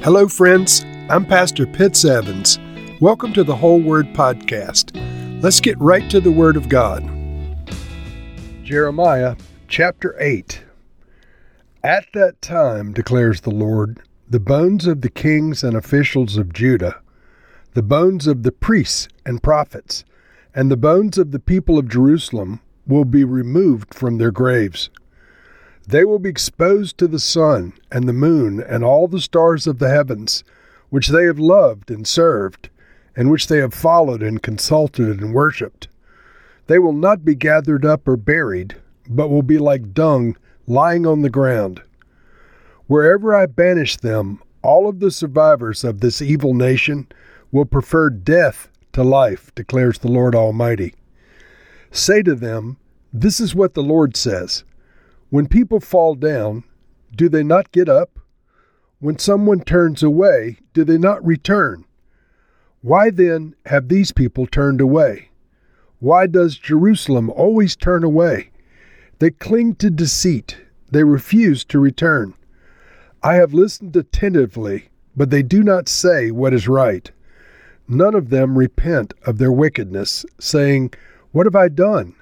Hello, friends. I'm Pastor Pitts Evans. Welcome to the Whole Word Podcast. Let's get right to the Word of God. Jeremiah chapter 8. At that time, declares the Lord, the bones of the kings and officials of Judah, the bones of the priests and prophets, and the bones of the people of Jerusalem will be removed from their graves. They will be exposed to the sun and the moon and all the stars of the heavens, which they have loved and served, and which they have followed and consulted and worshipped. They will not be gathered up or buried, but will be like dung lying on the ground. Wherever I banish them, all of the survivors of this evil nation will prefer death to life, declares the Lord Almighty. Say to them, this is what the Lord says. When people fall down, do they not get up? When someone turns away, do they not return? Why then have these people turned away? Why does Jerusalem always turn away? They cling to deceit. They refuse to return. I have listened attentively, but they do not say what is right. None of them repent of their wickedness, saying, what have I done?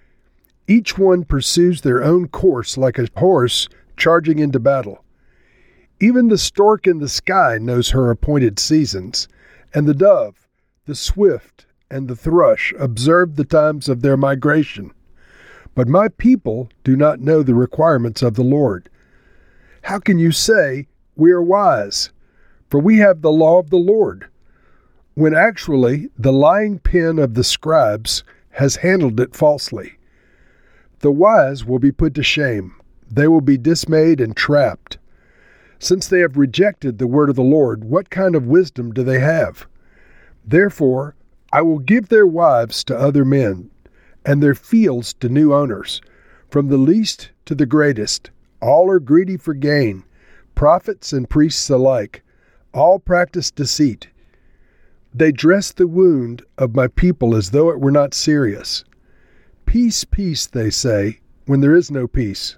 Each one pursues their own course like a horse charging into battle. Even the stork in the sky knows her appointed seasons, and the dove, the swift, and the thrush observe the times of their migration. But my people do not know the requirements of the Lord. How can you say, we are wise, for we have the law of the Lord, when actually the lying pen of the scribes has handled it falsely? The wise will be put to shame. They will be dismayed and trapped. Since they have rejected the word of the Lord, what kind of wisdom do they have? Therefore, I will give their wives to other men, and their fields to new owners. From the least to the greatest, all are greedy for gain, prophets and priests alike. All practice deceit. They dress the wound of my people as though it were not serious. Peace, peace, they say, when there is no peace.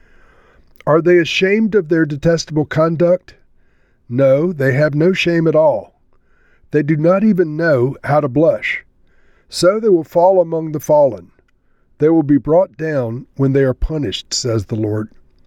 Are they ashamed of their detestable conduct? No, they have no shame at all. They do not even know how to blush. So they will fall among the fallen. They will be brought down when they are punished, says the Lord.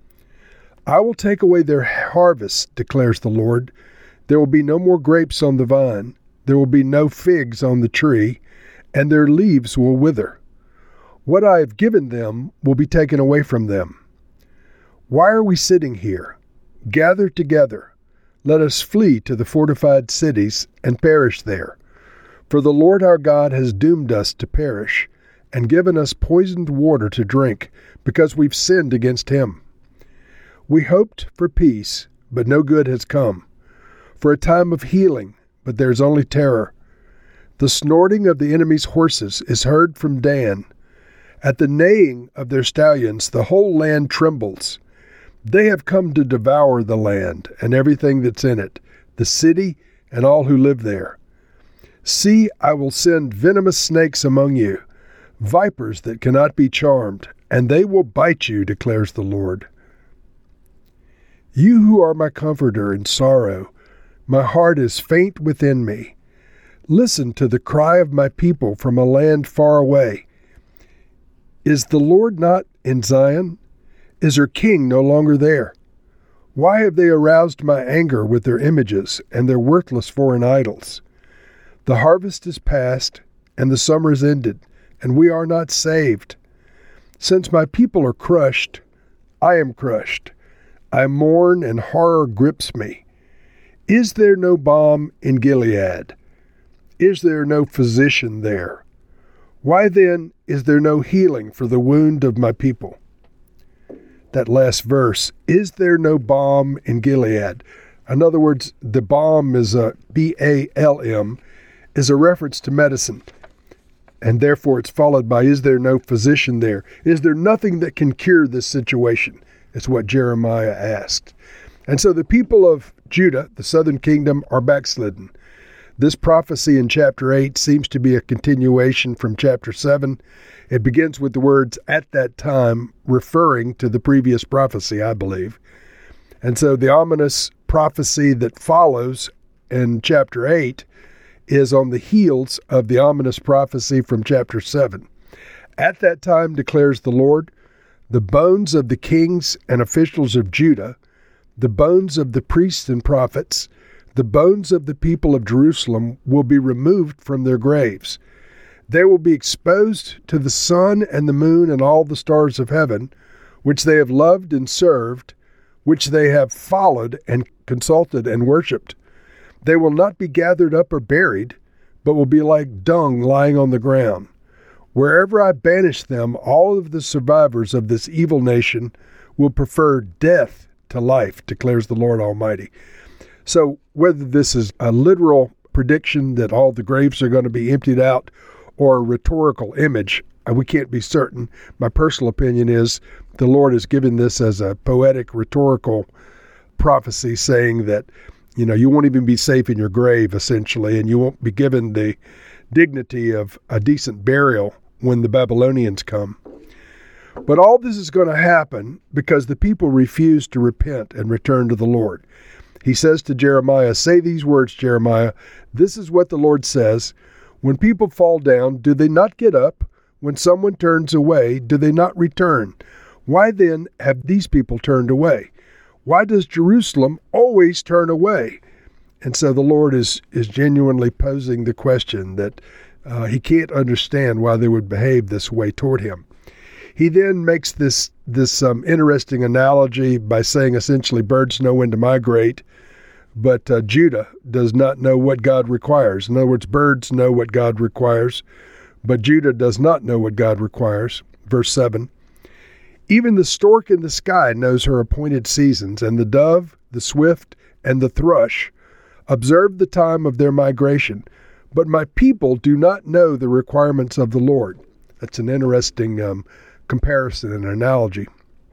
I will take away their harvest, declares the Lord. There will be no more grapes on the vine. There will be no figs on the tree, and their leaves will wither. What I have given them will be taken away from them. Why are we sitting here? Gather together. Let us flee to the fortified cities and perish there. For the Lord our God has doomed us to perish and given us poisoned water to drink because we've sinned against him. We hoped for peace, but no good has come. For a time of healing, but there's only terror. The snorting of the enemy's horses is heard from Dan. At the neighing of their stallions, the whole land trembles. They have come to devour the land and everything that's in it, the city and all who live there. See, I will send venomous snakes among you, vipers that cannot be charmed, and they will bite you, declares the Lord. You who are my comforter in sorrow, my heart is faint within me. Listen to the cry of my people from a land far away. Is the Lord not in Zion? Is her king no longer there? Why have they aroused my anger with their images and their worthless foreign idols? The harvest is past, and the summer is ended, and we are not saved. Since my people are crushed, I am crushed. I mourn, and horror grips me. Is there no balm in Gilead? Is there no physician there? Why then is there no healing for the wound of my people? That last verse, is there no balm in Gilead? In other words, the balm is a B-A-L-M, is a reference to medicine. And therefore it's followed by, is there no physician there? Is there nothing that can cure this situation? Is what Jeremiah asked. And so the people of Judah, the southern kingdom, are backslidden. This prophecy in chapter 8 seems to be a continuation from chapter 7. It begins with the words, at that time, referring to the previous prophecy, I believe. And so the ominous prophecy that follows in chapter 8 is on the heels of the ominous prophecy from chapter 7. At that time, declares the Lord, the bones of the kings and officials of Judah, the bones of the priests and prophets, the bones of the people of Jerusalem will be removed from their graves. They will be exposed to the sun and the moon and all the stars of heaven, which they have loved and served, which they have followed and consulted and worshipped. They will not be gathered up or buried, but will be like dung lying on the ground. Wherever I banish them, all of the survivors of this evil nation will prefer death to life, declares the Lord Almighty. So whether this is a literal prediction that all the graves are going to be emptied out or a rhetorical image, we can't be certain. My personal opinion is the Lord has given this as a poetic, rhetorical prophecy saying that, you won't even be safe in your grave, essentially, and you won't be given the dignity of a decent burial when the Babylonians come. But all this is going to happen because the people refuse to repent and return to the Lord. He says to Jeremiah, say these words, Jeremiah, this is what the Lord says, when people fall down, do they not get up? When someone turns away, do they not return? Why then have these people turned away? Why does Jerusalem always turn away? And so the Lord is genuinely posing the question that he can't understand why they would behave this way toward him. He then makes this interesting analogy by saying essentially birds know when to migrate, but Judah does not know what God requires. In other words, birds know what God requires, but Judah does not know what God requires. Verse 7, even the stork in the sky knows her appointed seasons, and the dove, the swift, and the thrush observe the time of their migration. But my people do not know the requirements of the Lord. That's an interesting comparison and analogy.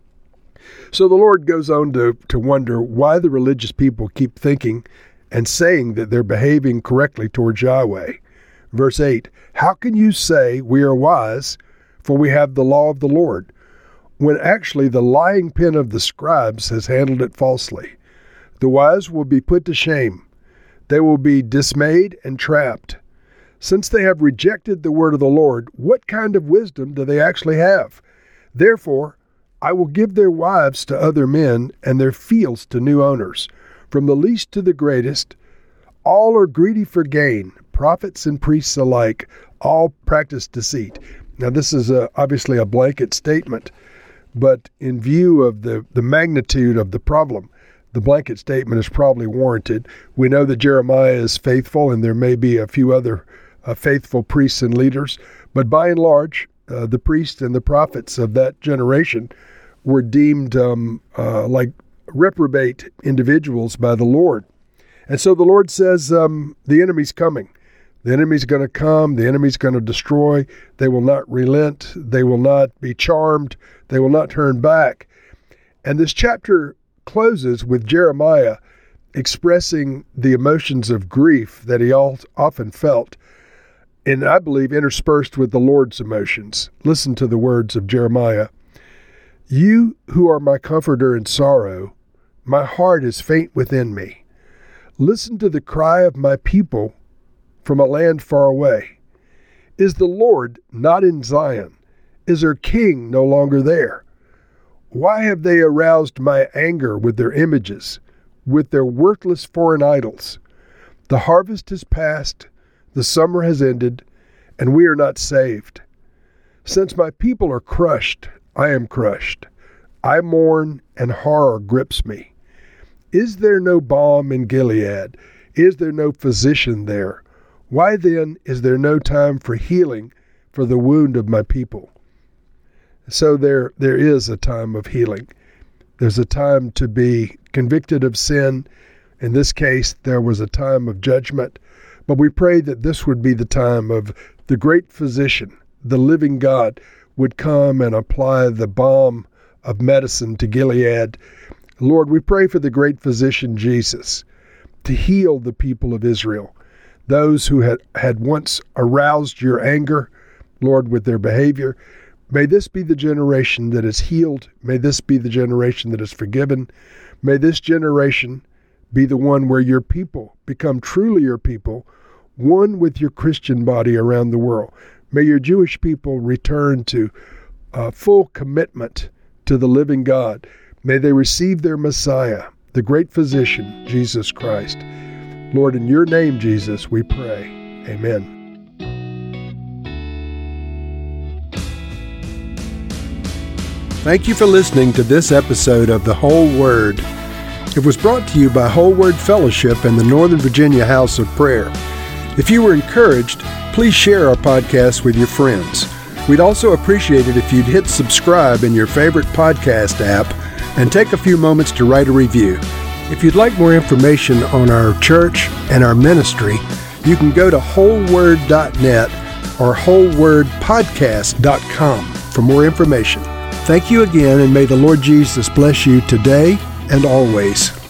So the Lord goes on to wonder why the religious people keep thinking and saying that they're behaving correctly towards Yahweh. Verse 8, how can you say we are wise, for we have the law of the Lord, when actually the lying pen of the scribes has handled it falsely? The wise will be put to shame. They will be dismayed and trapped. Since they have rejected the word of the Lord, what kind of wisdom do they actually have? Therefore, I will give their wives to other men and their fields to new owners. From the least to the greatest, all are greedy for gain. Prophets and priests alike, all practice deceit. Now, this is obviously a blanket statement, but in view of the magnitude of the problem, the blanket statement is probably warranted. We know that Jeremiah is faithful, and there may be a few other faithful priests and leaders, but by and large, the priests and the prophets of that generation were deemed like reprobate individuals by the Lord. And so the Lord says, the enemy's coming. The enemy's going to come. The enemy's going to destroy. They will not relent. They will not be charmed. They will not turn back. And this chapter closes with Jeremiah expressing the emotions of grief that he often felt, and I believe interspersed with the Lord's emotions. Listen to the words of Jeremiah. You who are my comforter in sorrow, my heart is faint within me. Listen to the cry of my people from a land far away. Is the Lord not in Zion? Is her king no longer there? Why have they aroused my anger with their images, with their worthless foreign idols? The harvest is past, the summer has ended, and we are not saved. Since my people are crushed, I am crushed. I mourn, and horror grips me. Is there no balm in Gilead? Is there no physician there? Why then is there no time for healing for the wound of my people? So there is a time of healing. There's a time to be convicted of sin. In this case, there was a time of judgment. But we pray that this would be the time of the great physician, the living God, would come and apply the balm of medicine to Gilead. Lord, we pray for the great physician Jesus to heal the people of Israel, those who had once aroused your anger, Lord, with their behavior. May this be the generation that is healed. May this be the generation that is forgiven. May this generation be the one where your people become truly your people, one with your Christian body around the world. May your Jewish people return to full commitment to the living God. May they receive their Messiah, the great physician, Jesus Christ. Lord, in your name, Jesus, we pray. Amen. Thank you for listening to this episode of The Whole Word. It was brought to you by Whole Word Fellowship and the Northern Virginia House of Prayer. If you were encouraged, please share our podcast with your friends. We'd also appreciate it if you'd hit subscribe in your favorite podcast app and take a few moments to write a review. If you'd like more information on our church and our ministry, you can go to wholeword.net or wholewordpodcast.com for more information. Thank you again, and may the Lord Jesus bless you today and always.